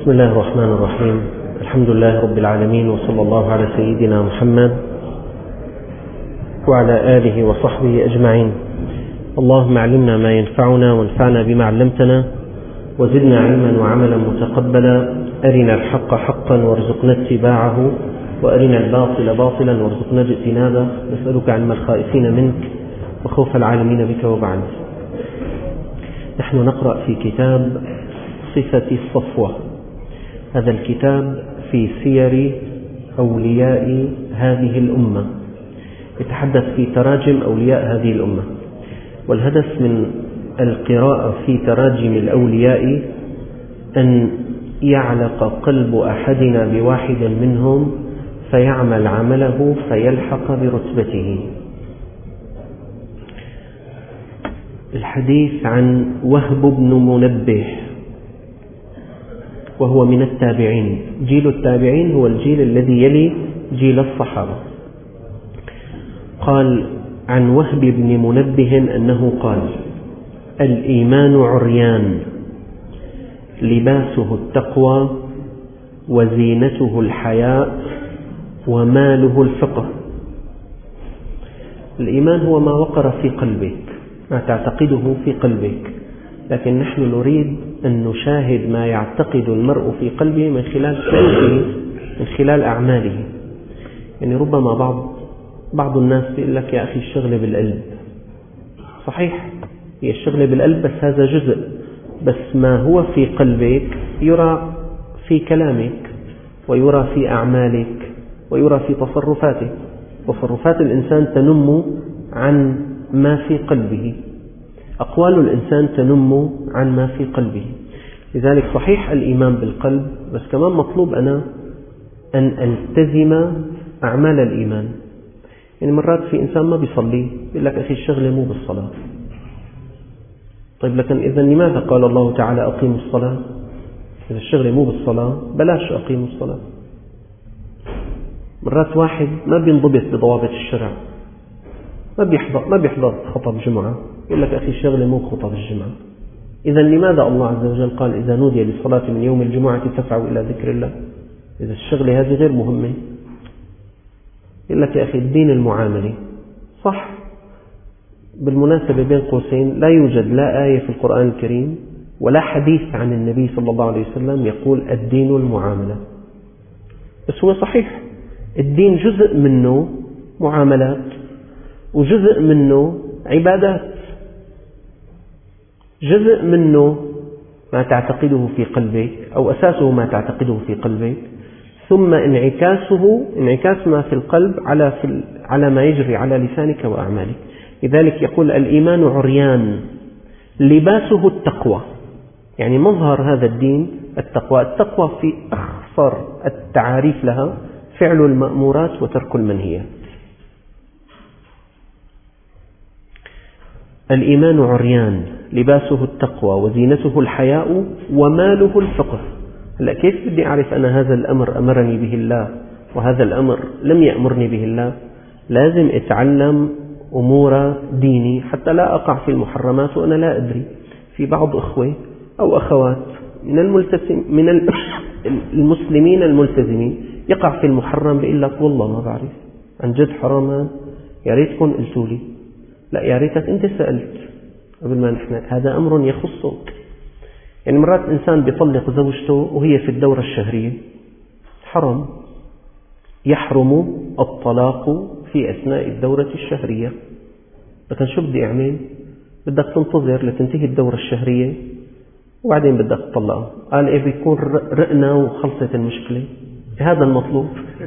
بسم الله الرحمن الرحيم. الحمد لله رب العالمين، وصلى الله على سيدنا محمد وعلى آله وصحبه أجمعين. اللهم علمنا ما ينفعنا وانفعنا بما علمتنا وزدنا علما وعملا متقبلا. أرنا الحق حقا وارزقنا اتباعه، وأرنا الباطل باطلا وارزقنا اجتنابه. نسألك علم الخائفين منك وخوف العالمين بك. وبعد، نحن نقرأ في كتاب صفة الصفوة. هذا الكتاب في سير أولياء هذه الأمة، يتحدث في تراجم أولياء هذه الأمة، والهدف من القراءة في تراجم الأولياء أن يعلق قلب أحدنا بواحد منهم فيعمل عمله فيلحق برتبته. الحديث عن وهب بن منبه، وهو من التابعين. جيل التابعين هو الجيل الذي يلي جيل الصحابة. قال عن وهب بن منبه أنه قال: الإيمان عريان، لباسه التقوى، وزينته الحياء، وماله الفقه. الإيمان هو ما وقر في قلبك، ما تعتقده في قلبك، لكن نحن نريد أن نشاهد ما يعتقد المرء في قلبه من خلال فعله، من خلال أعماله. يعني ربما بعض الناس يقول لك: يا أخي الشغل بالقلب. صحيح، هي الشغل بالقلب، بس هذا جزء، بس ما هو في قلبك يرى في كلامك، ويرى في أعمالك، ويرى في تصرفاتك. تصرفات الإنسان تنم عن ما في قلبه، أقوال الإنسان تنم عن ما في قلبه. لذلك صحيح الإيمان بالقلب، بس كمان مطلوب أنا أن ألتزم أعمال الإيمان. يعني مرات في إنسان ما بيصلي، يقول لك: أخي الشغلة مو بالصلاة. طيب، لكن إذا لماذا قال الله تعالى أقيموا الصلاة؟ إذا الشغلة مو بالصلاة بلاش أقيموا الصلاة. مرات واحد ما بينضبط بضوابط الشرع، ما بيحضر خطب جمعة، يقول لك: أخي الشغلة مو خطب الجمعة. إذا لماذا الله عز وجل قال: إذا نودي للصلاة من يوم الجمعة فاسعوا إلى ذكر الله؟ إذا الشغلة هذه غير مهمة. يقول لك: يا أخي الدين المعاملة. صح، بالمناسبة بين قوسين لا يوجد لا آية في القرآن الكريم ولا حديث عن النبي صلى الله عليه وسلم يقول الدين المعاملة. بس هو صحيح الدين جزء منه معاملات، وجزء منه عبادات، جزء منه ما تعتقده في قلبك، أو أساسه ما تعتقده في قلبك، ثم انعكاس ما في القلب على ما يجري على لسانك وأعمالك. لذلك يقول: الإيمان عريان، لباسه التقوى. يعني مظهر هذا الدين التقوى. التقوى في أخصر التعاريف لها فعل المأمورات وترك المنهيات. الإيمان عريان، لباسه التقوى، وزينته الحياء، وماله الفقه. هلا كيف بدي أعرف أنا هذا الأمر أمرني به الله وهذا الأمر لم يأمرني به الله؟ لازم أتعلم أمور ديني حتى لا أقع في المحرمات وأنا لا أدري. في بعض أخوة أو أخوات من المسلمين الملتزمين يقع في المحرم، بيقول لك: والله ما بعرف، عن جد حرام، يا ريتكم قلتوا لي. لا، يا ريتك أنت سألت قبل ما نحن. هذا أمر يخصك. يعني مرات إنسان بيطلق زوجته وهي في الدورة الشهرية، حرام. يحرم الطلاق في أثناء الدورة الشهرية. لكن شو بدي أعمل؟ بدك تنتظر لتنتهي الدورة الشهرية وبعدين بدك تطلقها. قال: إيه، بيكون رقنا وخلصت المشكلة. هذا المطلوب.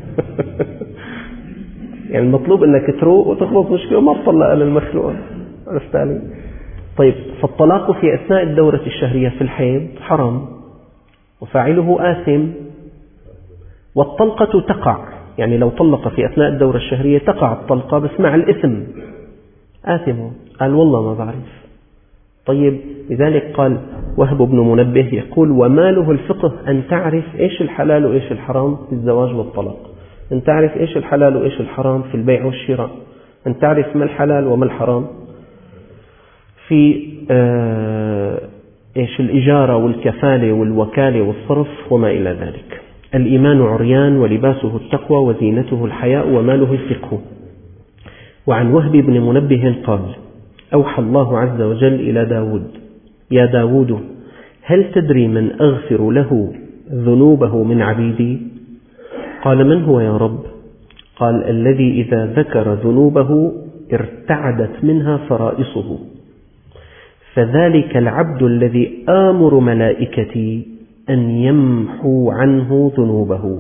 يعني المطلوب أنك تروق وتخلص مشكلة وما تطلق للمخلوق. عرفت علي؟ طيب، فالطلاق في أثناء الدورة الشهرية في الحيض حرام، وفاعله آثم. والطلقة تقع، يعني لو طلق في أثناء الدورة الشهرية تقع الطلقة، بس مع الإثم، آثم. قال: والله ما بعرف. طيب، لذلك قال وهب بن منبه يقول: وماله الفقه، أن تعرف إيش الحلال وإيش الحرام في الزواج والطلاق، أن تعرف إيش الحلال وإيش الحرام في البيع والشراء، أن تعرف ما الحلال وما الحرام في الإجارة والكفالة والوكالة والصرف وما إلى ذلك. الإيمان عريان ولباسه التقوى وزينته الحياء وماله الفقه. وعن وهب بن منبه قال: أوحى الله عز وجل إلى داود: يا داود هل تدري من أغفر له ذنوبه من عبيدي؟ قال: من هو يا رب؟ قال: الذي إذا ذكر ذنوبه ارتعدت منها فرائصه، فذلك العبد الذي آمر ملائكتي أن يمحوا عنه ذنوبه.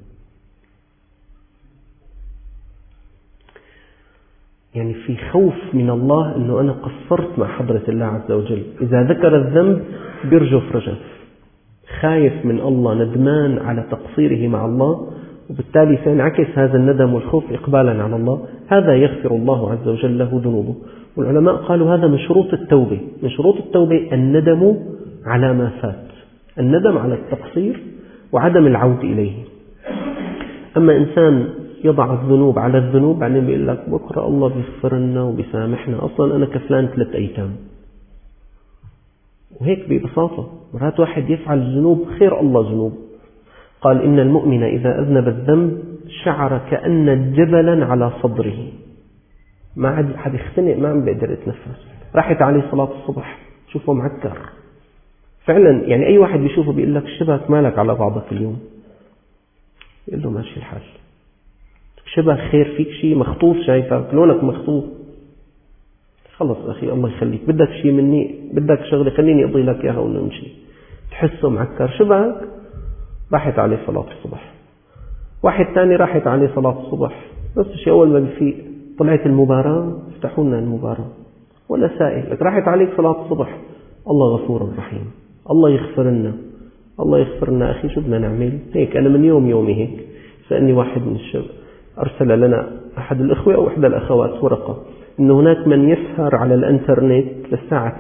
يعني في خوف من الله أنه أنا قصرت مع حضرة الله عز وجل. إذا ذكر الذنب بيرجف رجف، خايف من الله، ندمان على تقصيره مع الله، وبالتالي سينعكس هذا الندم والخوف إقبالا على الله. هذا يغفر الله عز وجل له ذنوبه. والعلماء قالوا هذا من شروط التوبة. من شروط التوبة الندم على ما فات، الندم على التقصير وعدم العود إليه. أما إنسان يضع الذنوب على الذنوب بعدين بيقول لك بكرة الله بيغفر لنا وبيسامحنا، أصلا أنا كفلان 3 أيتام، وهيك ببساطة. مرات واحد يفعل الذنوب خير الله ذنوب. قال: إن المؤمن إذا أذنب الذنب شعر كأن جبلا على صدره، ما عاد حد يختنق، ما عم بيقدر يتنفس. راحت عليه صلاة الصبح، شوفه معكر فعلا. يعني أي واحد بيشوفه بيقول لك شبك مالك على بعضك اليوم، يقول له ماشي الحال، شبه خير فيك شيء مخطوف، شايفك لونك مخطوف، خلص أخي الله يخليك، بدك شيء مني، بدك شغلة خليني أقضي لك إياها ونمشي. تحسه معكر شبهك. راحت عليه صلاة الصبح. واحد ثاني راحت عليه صلاة الصبح، بس شيء أول ما بفيق طلعت المباراة، افتحوا لنا المباراة ولا سائل لك، راحت عليك صلاة الصبح. الله غفور رحيم، الله يغفر لنا، الله يغفر لنا. أخي شو بدنا نعمل هيك؟ أنا من يومي هيك. سألني واحد من الشباب، أرسل لنا أحد الأخوة أو إحدى الأخوات ورقة إن هناك من يسهر على الإنترنت للساعة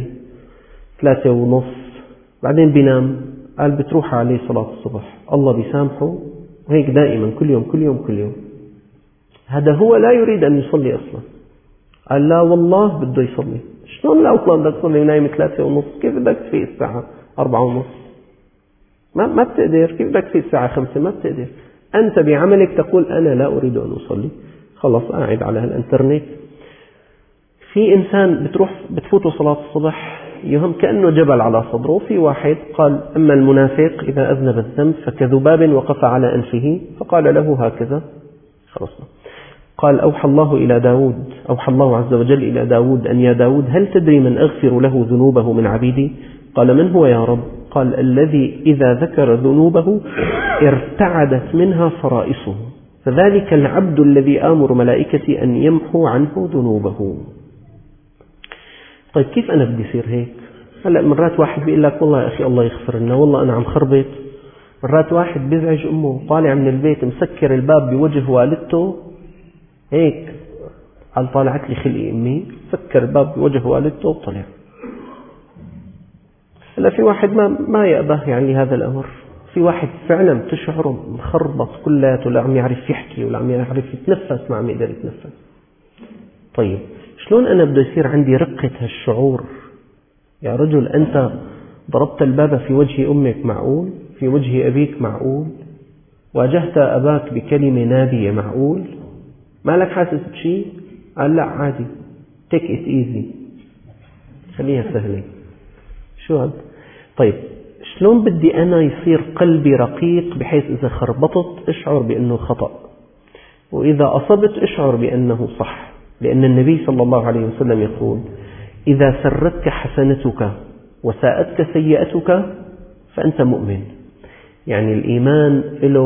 3:30 بعدين بينام. قال بتروح عليه صلاة الصبح، الله بيسامحه، وهيك دائما كل يوم كل يوم كل يوم. هذا هو لا يريد أن يصلي أصلا. قال لا والله بده يصلي. شلون لا أصلا بدك تصلي ونايم 3:30؟ كيف بدك تفيق الساعة 4:30؟ ما بتقدر. كيف بدك تفيق الساعة 5؟ ما بتقدر. أنت بعملك تقول أنا لا أريد أن أصلي، خلاص قاعد على الإنترنت. في إنسان بتفوته صلاة الصبح يهم كأنه جبل على صدره. في واحد قال: أما المنافق إذا أذنب الذنب فكذباب وقف على أنفه فقال له هكذا. خلصنا. قال: أوحى الله عز وجل إلى داود أن يا داود هل تدري من أغفر له ذنوبه من عبيدي؟ قال: من هو يا رب؟ قال: الذي إذا ذكر ذنوبه ارتعدت منها فرائصه، فذلك العبد الذي آمر ملائكتي أن يمحوا عنه ذنوبه. طيب كيف أنا بدي يصير هيك؟ هلأ مرات واحد بيقول لك والله يا أخي الله يغفر لنا، والله أنا عم خربط. مرات واحد بيزعج أمه، طالع من البيت مسكر الباب بوجه والدته، هيك قال طالعت لي خلقي أمي، سكر الباب بوجه والدته وطلع. هلا في واحد ما يأبه يعني هذا الأمر. في واحد فعلا تشعره مخربط كلياته، لا عم يعرف يحكي ولا عم يعرف يتنفس، ما عم يقدر يتنفس. طيب شلون أنا بده يصير عندي رقة هالشعور؟ يا رجل أنت ضربت الباب في وجه أمك، معقول؟ في وجه أبيك، معقول؟ واجهت أباك بكلمة نابية، معقول؟ ما لك حاسس بشيء؟ قال لا عادي، take it easy، خليها سهلة. شو هذا؟ طيب شلون بدي أنا يصير قلبي رقيق بحيث إذا خربطت أشعر بأنه خطأ، وإذا أصبت أشعر بأنه صح؟ لأن النبي صلى الله عليه وسلم يقول: إذا سرتك حسنتك وساءتك سيئتك فأنت مؤمن. يعني الإيمان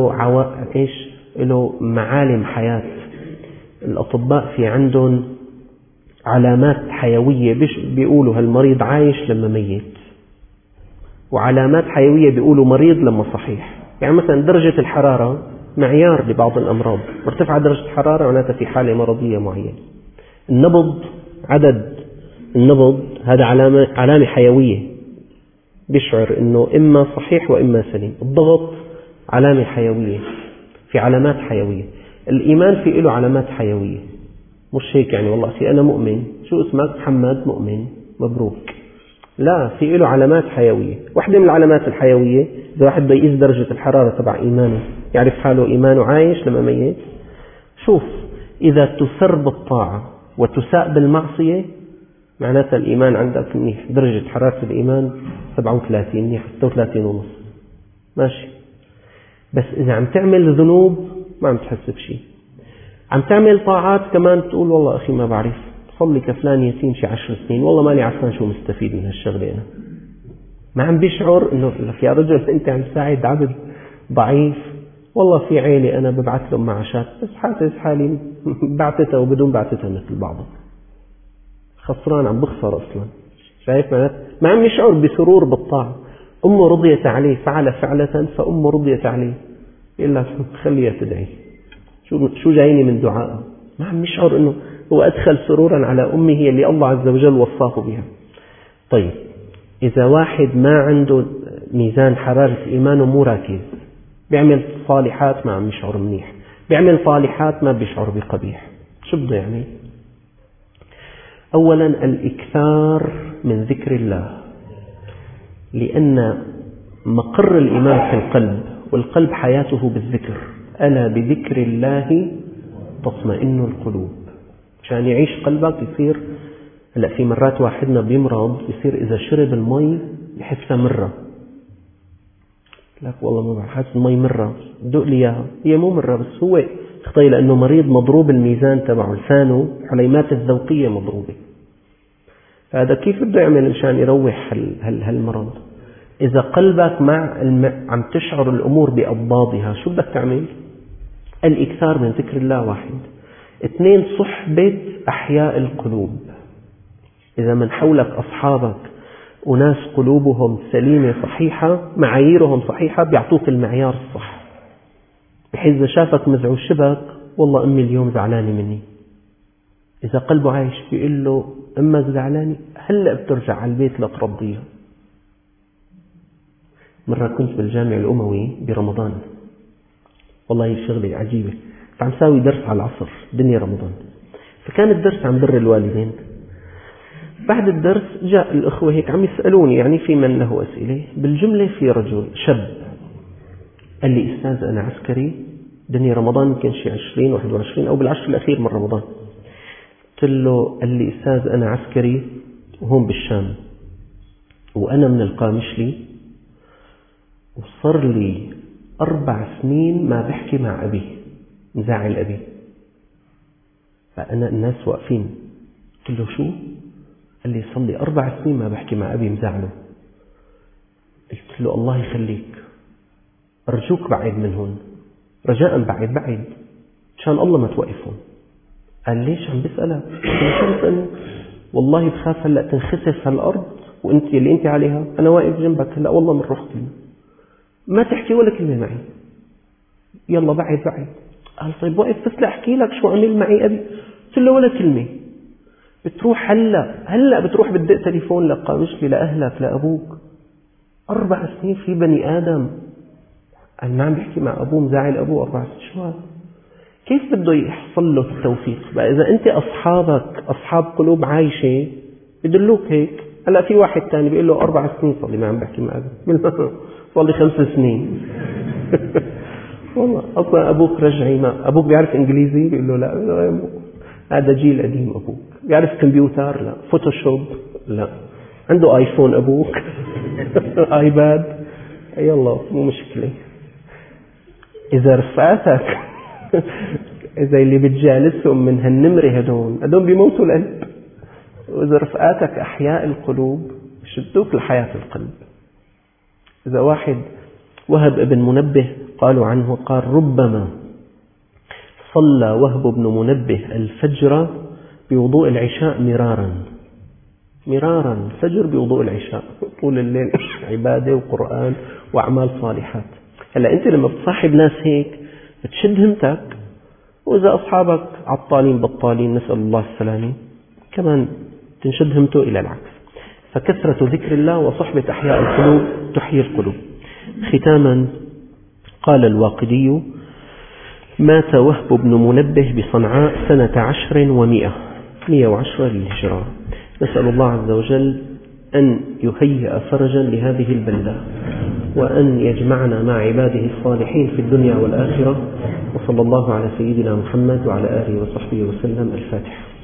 له معالم حياة. الأطباء في عندهم علامات حيوية بيقولوا هالمريض عايش لما ميت، وعلامات حيوية بيقولوا مريض لما صحيح. يعني مثلا درجة الحرارة معيار لبعض الأمراض، مرتفعة درجة الحرارة معناتها في حالة مرضية معينة. النبض، عدد النبض هذا علامة حيوية، بيشعر إنه إما صحيح وإما سليم. الضغط علامة حيوية، في علامات حيوية. الإيمان في له علامات حيوية، مش هيك يعني والله أنا مؤمن. شو اسمك؟ محمد. مؤمن، مبروك. لا، في له علامات حيوية. واحدة من العلامات الحيوية إذا واحد بده يقيس درجة الحرارة تبع إيمانه، يعرف حاله إيمانه عايش لما ميت. شوف، إذا تسر بالطاعة وتساء بالمعصية معناتها الإيمان عندك منيح، درجة حرارة الإيمان 37 منيح، 36.5 ماشي. بس إذا عم تعمل ذنوب ما عم تحس بشيء، عم تعمل طاعات كمان تقول والله أخي ما بعرف، صلي كفلان يتيم شي 10 سنين والله ماني عارفان شو مستفيد من هالشغلة أنا. ما عم بيشعر إنه لك يا رجل أنت عم تساعد عبد ضعيف، والله في عيلة أنا ببعث لهم معاشات بس حاسس حالي بعتتها وبدون بعتتها مثل بعضها، خسران، عم بخسر أصلا. شايف معناته ما عم يشعر بسرور بالطاعة. أمه رضيت عليه، فعل فعلة فأمه رضيت عليه، يقول لك خليها تدعي، شو جايني من دعائها. ما عم يشعر أنه هو أدخل سرورا على أمه اللي الله عز وجل وصاه بها. طيب، إذا واحد ما عنده ميزان حرارة إيمانه مو راكز، بيعمل صالحات ما عم يشعر منيح، بيعمل صالحات ما بيشعر بقبيح، شو بده يعني؟ أولا الإكثار من ذكر الله، لأن مقر الإيمان في القلب، والقلب حياته بالذكر. ألا بذكر الله تطمئن القلوب. عشان يعيش قلبك يصير، هلا في مرات واحدنا بيمرض يصير إذا شرب المي يحسها مرة، لك والله ما بعرف حاسس المي مرة، دق لي إياها، هي مو مرة بس هو تخيل لأنه مريض مضروب الميزان تبعه، لسانه حليمات الذوقية مضروبة. هذا كيف بده يعمل مشان يروح هالمرض؟ إذا قلبك عم تشعر الأمور بأضدادها شو بدك تعمل؟ الإكثار من ذكر الله واحد. 2 صحبة أحياء القلوب. إذا من حولك أصحابك وناس قلوبهم سليمة صحيحة، معاييرهم صحيحة، بيعطوك المعيار الصح، بحيث إذا شافك مزعوج شبك والله أمي اليوم زعلانة مني، إذا قلبه عايش بيقول له أمك زعلانة هلأ بترجع على البيت لترضيها. مرة كنت بالجامع الأموي برمضان، والله شغلة عجيبة، فعم ساوي درس على العصر دنيا رمضان، فكان الدرس عن بر الوالدين. بعد الدرس جاء الأخوة هيك عم يسألوني، يعني في من له أسئلة، بالجملة في رجل شاب قال لي أستاذ أنا عسكري، دنيا رمضان يمكن شي 20 21 أو بالعشر الأخير من رمضان. قلت له، قال لي أستاذ أنا عسكري وهون بالشام، وأنا من القامشلي، وصار لي 4 سنين ما بحكي مع أبي، مزعل أبي. فأنا الناس واقفين، قلت له شو؟ قال لي صار لي 4 سنين ما بحكي مع أبي مزعله. قلت له الله يخليك، أرجوك بعد من هون، رجاء بعد مشان الله ما توقفون. قال ليش عم بسألك؟ شو بسألني؟ والله بخاف هلأ تنخسف هالأرض وانت اللي انت عليها، أنا واقف جنبك هلأ والله من روح كلمة، ما تحكي ولا كلمة معي، يلا بعد. قال طيب وقف بس لأحكي لك شو عمل معي أبي. قلت له ولا كلمة، بتروح هلأ بتروح بتدق تليفون لقامشلي لأهلك لأبوك. 4 سنين في بني آدم قال ما عم بيحكي مع أبوه، مزعل أبوه 4 سنين، شو هذا؟ كيف بده يحصل له التوفيق؟ بقى إذا أنت أصحابك أصحاب قلوب عايشة يدلوك هيك. هلا في واحد تاني بيقول له 4 سنين صار لي ما عم بحكي مع أبوه، صار لي 5 سنين. والله أصلا أبوك رجعي، ما أبوك بيعرف إنجليزي؟ بيقول له لا، هذا جيل قديم. أبوك بيعرف كمبيوتر؟ لا. فوتوشوب؟ لا. عنده آيفون أبوك؟ آيباد؟ يلا مو مشكلة. إذا رفقاتك إذا اللي بتجالسهم من هالنمرة هدول بيموتوا القلب، وإذا رفقاتك أحياء القلوب شدوك لحياة القلب. إذا واحد وهب ابن منبه قالوا عنه، قال ربما صلى وهب بن منبه الفجر بوضوء العشاء مرارا، الفجر بوضوء العشاء، طول الليل عبادة وقرآن وأعمال صالحات. هلا أنت لما بتصاحب ناس هيك بتشد همتك، وإذا أصحابك عطالين بطالين نسأل الله السلامة كمان تنشد همته إلى العكس. فكثرة ذكر الله وصحبة أحياء القلوب تحيي القلوب. ختاما، قال الواقدي: مات وهب بن منبه بصنعاء سنة 10 و100 110 للهجرة. نسأل الله عز وجل أن يهيئ فرجا لهذه البلدة، وأن يجمعنا مع عباده الصالحين في الدنيا والآخرة. وصلى الله على سيدنا محمد وعلى آله وصحبه وسلم. الفاتحة.